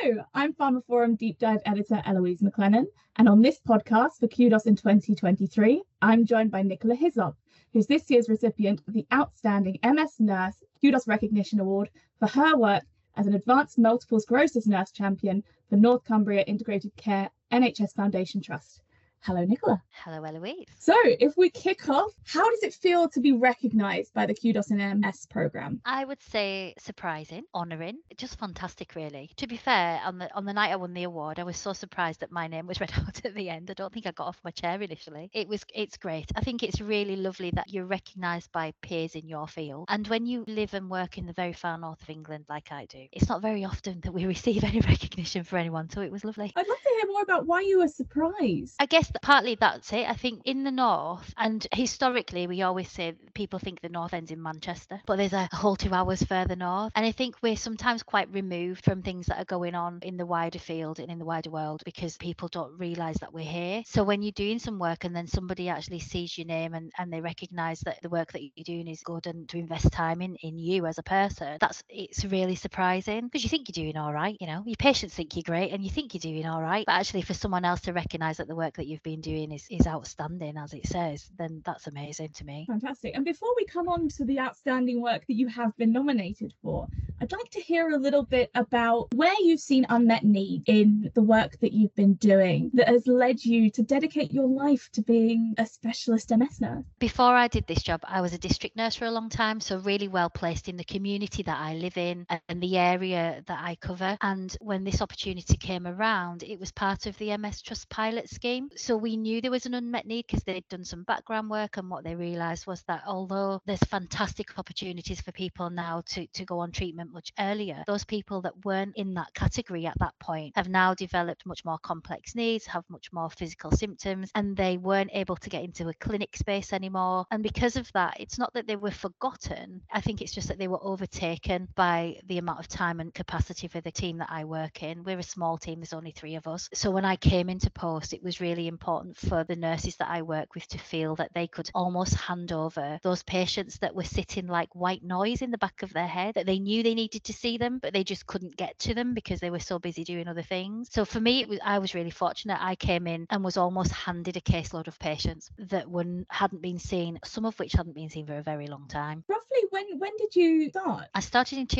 I'm Pharma Forum Deep Dive Editor Eloise McLennan, and on this podcast for Kudos in 2023, I'm joined by Nicola Hislop, who's this year's recipient of the Outstanding MS Nurse Kudos Recognition Award for her work as an Advanced Multiple Sclerosis Nurse Champion for North Cumbria Integrated Care NHS Foundation Trust. Hello, Nicola. Hello, Eloise. So, if we kick off, how does it feel to be recognised by the Kudos in MS programme? I would say surprising, honouring, just fantastic, really. To be fair, on the night I won the award, I was so surprised that my name was read out at the end. I don't think I got off my chair initially. It's great. I think it's really lovely that you're recognised by peers in your field. And when you live and work in the very far north of England, like I do, it's not very often that we receive any recognition for anyone. So it was lovely. I'd love to hear more about why you were surprised. I guess partly that's it. I think in the north, and historically, we always say people think the north ends in Manchester, but there's a whole 2 hours further north. And I think we're sometimes quite removed from things that are going on in the wider field and in the wider world because people don't realise that we're here. So when you're doing some work and then somebody actually sees your name and they recognise that the work that you're doing is good and to invest time in you as a person, it's really surprising because you think you're doing all right. You know, your patients think you're great and you think you're doing all right. But actually for someone else to recognise that the work that you've been doing is outstanding, as it says, then that's amazing to me. Fantastic. And before we come on to the outstanding work that you have been nominated for, I'd like to hear a little bit about where you've seen unmet need in the work that you've been doing that has led you to dedicate your life to being a specialist MS nurse. Before I did this job, I was a district nurse for a long time, so really well placed in the community that I live in and the area that I cover. And when this opportunity came around, it was part of the MS Trust pilot scheme. So we knew there was an unmet need because they'd done some background work, and what they realised was that although there's fantastic opportunities for people now to go on treatment much earlier, those people that weren't in that category at that point have now developed much more complex needs, have much more physical symptoms, and they weren't able to get into a clinic space anymore. And because of that, it's not that they were forgotten. I think it's just that they were overtaken by the amount of time and capacity for the team that I work in. We're a small team, there's only 3 of us. So when I came into post, it was really important for the nurses that I work with to feel that they could almost hand over those patients that were sitting like white noise in the back of their head, that they knew they needed to see them, but they just couldn't get to them because they were so busy doing other things. So for me, I was really fortunate. I came in and was almost handed a caseload of patients that hadn't been seen, some of which hadn't been seen for a very long time. Roughly, when did you start? I started in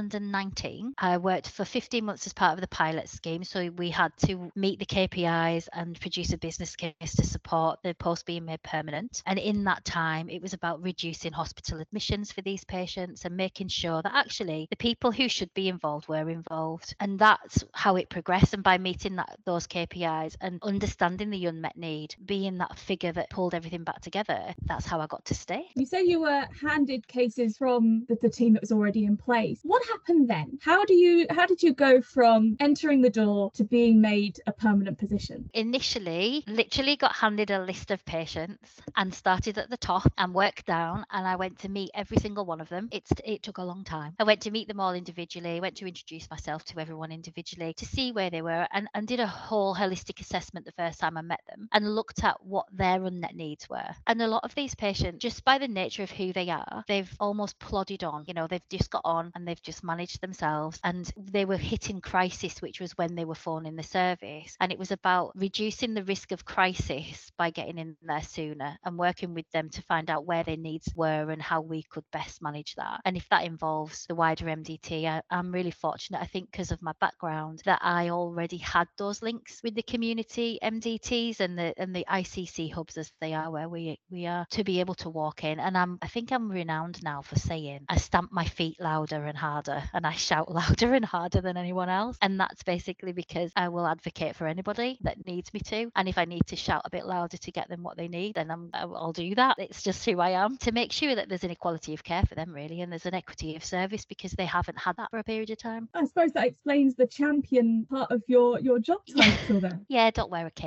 2019. I worked for 15 months as part of the pilot scheme. So we had to meet the KPIs and produce a business case to support the post being made permanent. And in that time, it was about reducing hospital admissions for these patients and making sure that actually the people who should be involved were involved. And that's how it progressed. And by meeting those KPIs and understanding the unmet need, being that figure that pulled everything back together, that's how I got to stay. You say you were handed cases from the team that was already in place. What happened then? How did you go from entering the door to being made a permanent position? Initially, literally got handed a list of patients and started at the top and worked down, and I went to meet every single one of them. It took a long time. I went to meet them all individually, went to introduce myself to everyone individually to see where they were, and did a whole holistic assessment the first time I met them and looked at what their unmet needs were. And a lot of these patients, just by the nature of who they are, they've almost plodded on. You know, they've just got on and they've just managed themselves, and they were hitting crisis, which was when they were phoning the service. And it was about reducing the risk of crisis by getting in there sooner and working with them to find out where their needs were and how we could best manage that. And if that involves the wider MDT, I'm really fortunate, I think, because of my background, that I already had those links with the community MDTs and the ICC hubs, as they are, where we are to be able to walk in. And I think I'm renowned now for saying I stamp my feet louder and harder and I shout louder and harder than anyone else. And that's basically because I will advocate for anybody that needs me to. And if I need to shout a bit louder to get them what they need, then I'll do that. It's just who I am, to make sure that there's an equality of care for them, really, and there's an equity of service because they haven't had that for a period of time. I suppose that explains the champion part of your job title then. Yeah, don't wear a cape.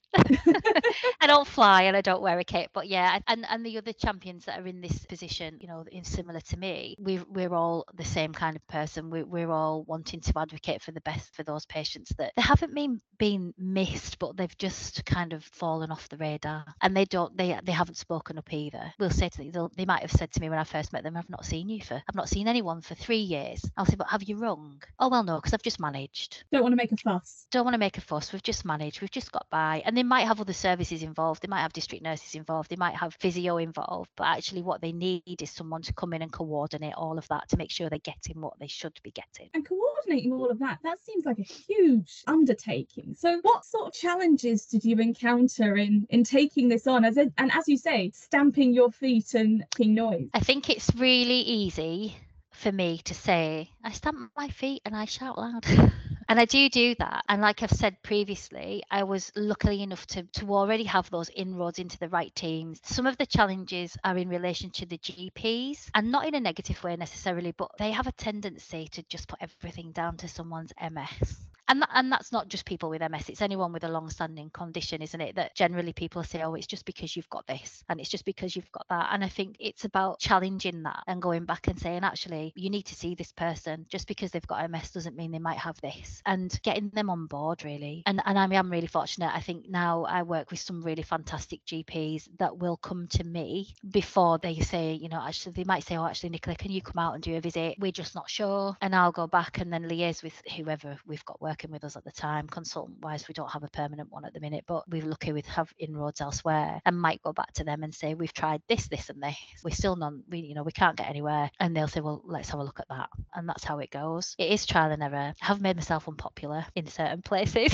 I don't fly and I don't wear a cape, but yeah, and the other champions that are in this position, you know, in similar to me, we're all the same kind of person. We're all wanting to advocate for the best for those patients that they haven't been missed, but they've just kind of fallen off the radar, and they haven't spoken up either. We'll say to them, they might have said to me when I first met them, I've not seen anyone for 3 years. I'll say, but have you rung? Oh well, no, because I've just managed. Don't want to make a fuss. Don't want to make a fuss. We've just managed. We've just got by. And they might have other services involved. They might have district nurses involved. They might have physio involved. But actually, what they need is someone to come in and coordinate all of that to make sure they're getting what they should be getting. And coordinating all of that seems like a huge undertaking. So what sort of challenges did you encounter in taking this on? And as you say, stamping your feet and making noise? I think it's really easy for me to say, I stamp my feet and I shout loud. And I do that. And like I've said previously, I was lucky enough to already have those inroads into the right teams. Some of the challenges are in relation to the GPs, and not in a negative way necessarily, but they have a tendency to just put everything down to someone's MS. And that's not just people with MS, it's anyone with a long-standing condition, isn't it? That generally people say, oh, it's just because you've got this and it's just because you've got that. And I think it's about challenging that and going back and saying, actually, you need to see this person. Just because they've got MS doesn't mean they might have this, and getting them on board really. And I am really fortunate. I think now I work with some really fantastic GPs that will come to me before they say, you know, actually they might say, oh, actually, Nicola, can you come out and do a visit? We're just not sure. And I'll go back and then liaise with whoever we've got working with us at the time. Consultant wise, we don't have a permanent one at the minute, but we're lucky with have inroads elsewhere, and might go back to them and say, we've tried this and this, we're still we can't get anywhere, and they'll say, well, let's have a look at that. And that's how it goes. It is trial and error. I have made myself unpopular in certain places.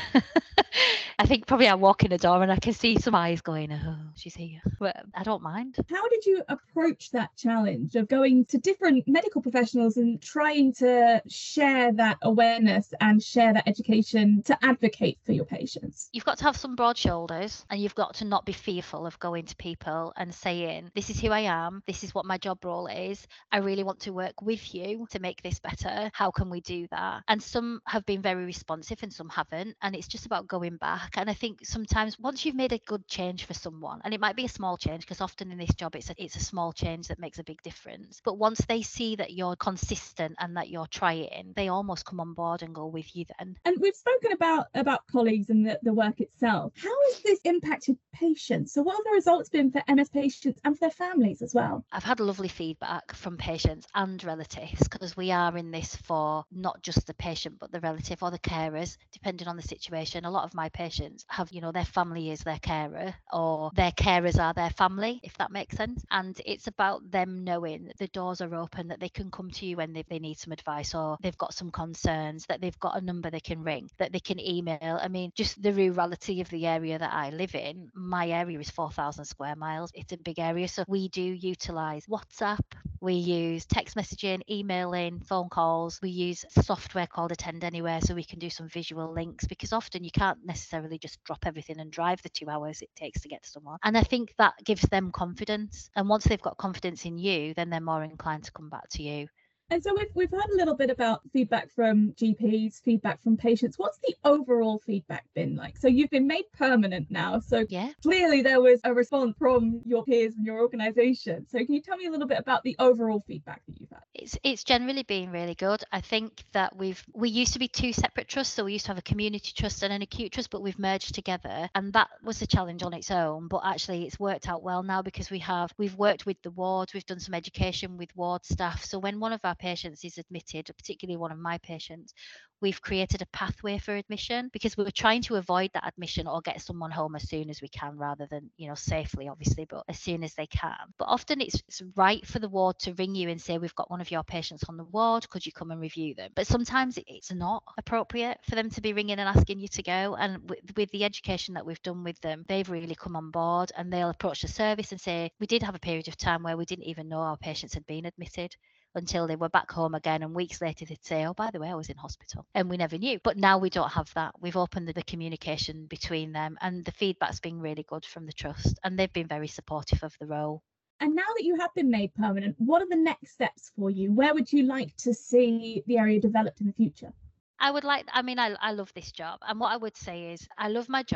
I think probably I walk in the door and I can see some eyes going, oh, she's here. But I don't mind. How did you approach that challenge of going to different medical professionals and trying to share that awareness and share that education to advocate for your patients? You've got to have some broad shoulders, and you've got to not be fearful of going to people and saying, this is who I am, this is what my job role is, I really want to work with you to make this better. How can we do that? And some have been very responsive and some haven't, and it's just about going back. And I think sometimes once you've made a good change for someone, and it might be a small change, because often in this job it's a small change that makes a big difference, but once they see that you're consistent and that you're trying, they almost come on board and go with you then. And we've spoken about colleagues and the work itself. How has this impacted patients? So what have the results been for MS patients and for their families as well? I've had lovely feedback from patients and relatives, because we are in this for not just the patient but the relative or the carers, depending on the situation. A lot of my patients have, you know, their family is their carer, or their carers are their family, if that makes sense. And it's about them knowing that the doors are open, that they can come to you when they need some advice, or they've got some concerns, that they've got a number they can ring, that they can email. I mean, just the rurality of the area that I live in, my area is 4,000 square miles. It's a big area. So we do utilize WhatsApp, we use text messaging, emailing, phone calls. We use software called Attend Anywhere, so we can do some visual links, because often you can't necessarily just drop everything and drive the 2 hours it takes to get to someone. And I think that gives them confidence. And once they've got confidence in you, then they're more inclined to come back to you. And so we've heard a little bit about feedback from GPs, feedback from patients. What's the overall feedback been like? So you've been made permanent now. So yeah, clearly there was a response from your peers and your organisation. So can you tell me a little bit about the overall feedback that you've had? It's generally been really good. I think that we used to be two separate trusts. So we used to have a community trust and an acute trust, but we've merged together. And that was a challenge on its own. But actually it's worked out well now, because we've worked with the wards, we've done some education with ward staff. So when one of our patients is admitted, particularly one of my patients, we've created a pathway for admission, because we were trying to avoid that admission or get someone home as soon as we can, rather than, you know, safely obviously, but as soon as they can. But often it's right for the ward to ring you and say, we've got one of your patients on the ward, could you come and review them? But sometimes it's not appropriate for them to be ringing and asking you to go. And with the education that we've done with them, they've really come on board, and they'll approach the service and say, we did have a period of time where we didn't even know our patients had been admitted until they were back home again, and weeks later they'd say, oh, by the way, I was in hospital, and we never knew. But now we don't have that. We've opened the communication between them, and the feedback's been really good from the trust, and they've been very supportive of the role. And now that you have been made permanent, what are the next steps for you? Where would you like to see the area developed in the future? I love this job. And what I would say is, I love my job.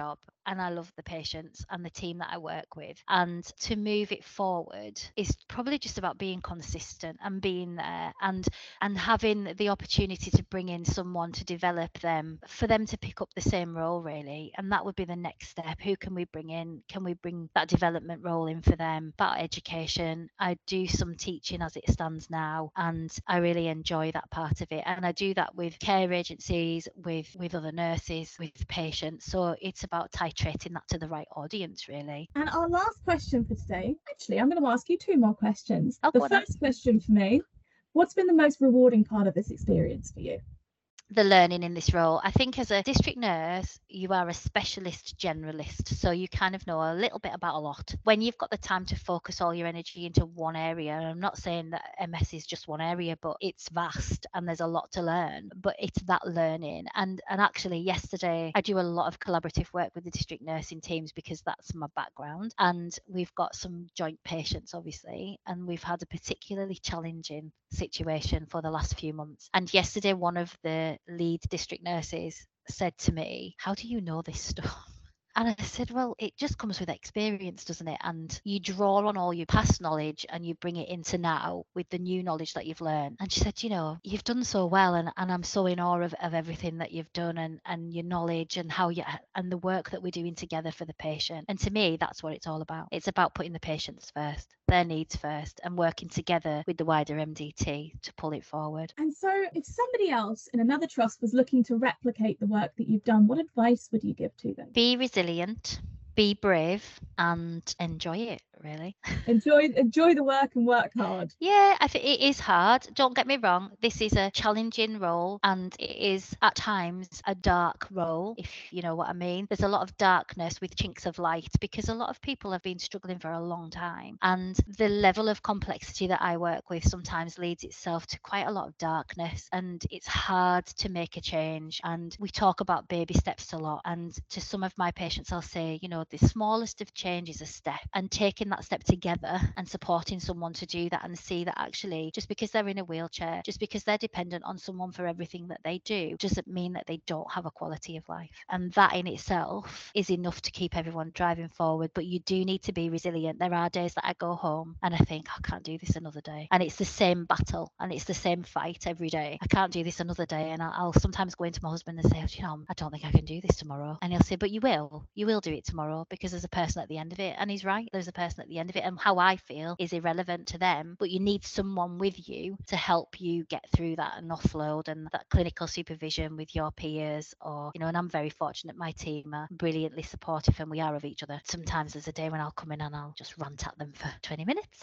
and I love the patients and the team that I work with. And to move it forward is probably just about being consistent and being there, and having the opportunity to bring in someone to develop them, for them to pick up the same role, really. And that would be the next step. Who can we bring in? Can we bring that development role in for them? About education, I do some teaching as it stands now, and I really enjoy that part of it. And I do that with care agencies, with other nurses, with patients. So it's about titrating that to the right audience, really. And our last question for today, actually, I'm going to ask you 2 more questions. Oh, the first question for me, what's been the most rewarding part of this experience for you? The learning in this role. I think as a district nurse, you are a specialist generalist. So you kind of know a little bit about a lot. When you've got the time to focus all your energy into one area, and I'm not saying that MS is just one area, but it's vast and there's a lot to learn, but it's that learning. And actually yesterday, I do a lot of collaborative work with the district nursing teams because that's my background. And we've got some joint patients, obviously, and we've had a particularly challenging situation for the last few months. And yesterday, one of the lead district nurses said to me, "How do you know this stuff?" And I said, well, it just comes with experience, doesn't it? And you draw on all your past knowledge and you bring it into now with the new knowledge that you've learned. And she said, you've done so well, and I'm so in awe of everything that you've done, and your knowledge and how you and the work that we're doing together for the patient. And to me, that's what it's all about. It's about putting the patients first, their needs first, and working together with the wider MDT to pull it forward. And so if somebody else in another trust was looking to replicate the work that you've done, what advice would you give to them? Be resilient, be brave, and enjoy it, really. Enjoy the work and work hard. Yeah, I think it is hard. Don't get me wrong. This is a challenging role, and it is at times a dark role, if you know what I mean. There's a lot of darkness with chinks of light because a lot of people have been struggling for a long time. And the level of complexity that I work with sometimes leads itself to quite a lot of darkness, and it's hard to make a change. And we talk about baby steps a lot. And to some of my patients, I'll say, the smallest of change is a step, and taking that step together and supporting someone to do that, and see that actually just because they're in a wheelchair, just because they're dependent on someone for everything that they do, doesn't mean that they don't have a quality of life. And that in itself is enough to keep everyone driving forward. But you do need to be resilient. There are days that I go home and I think, I can't do this another day. And it's the same battle and it's the same fight every day. I can't do this another day. And I'll sometimes go into my husband and say, I don't think I can do this tomorrow. And he'll say, but you will do it tomorrow, because there's a person at the end of it. And he's right, there's a person at the end of it, and how I feel is irrelevant to them, but you need someone with you to help you get through that and offload, and that clinical supervision with your peers, or and I'm very fortunate, my team are brilliantly supportive and we are of each other. Sometimes there's a day when I'll come in and I'll just rant at them for 20 minutes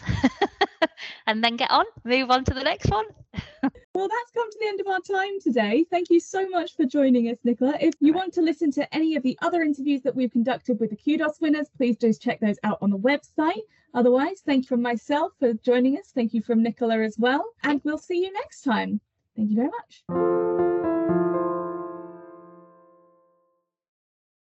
and then move on to the next one. Well, that's come to the end of our time today. Thank you so much for joining us, Nicola. If you want to listen to any of the other interviews that we've conducted with the Kudos winners, please do check those out on the website. Otherwise, thank you from myself for joining us. Thank you from Nicola as well. And we'll see you next time. Thank you very much.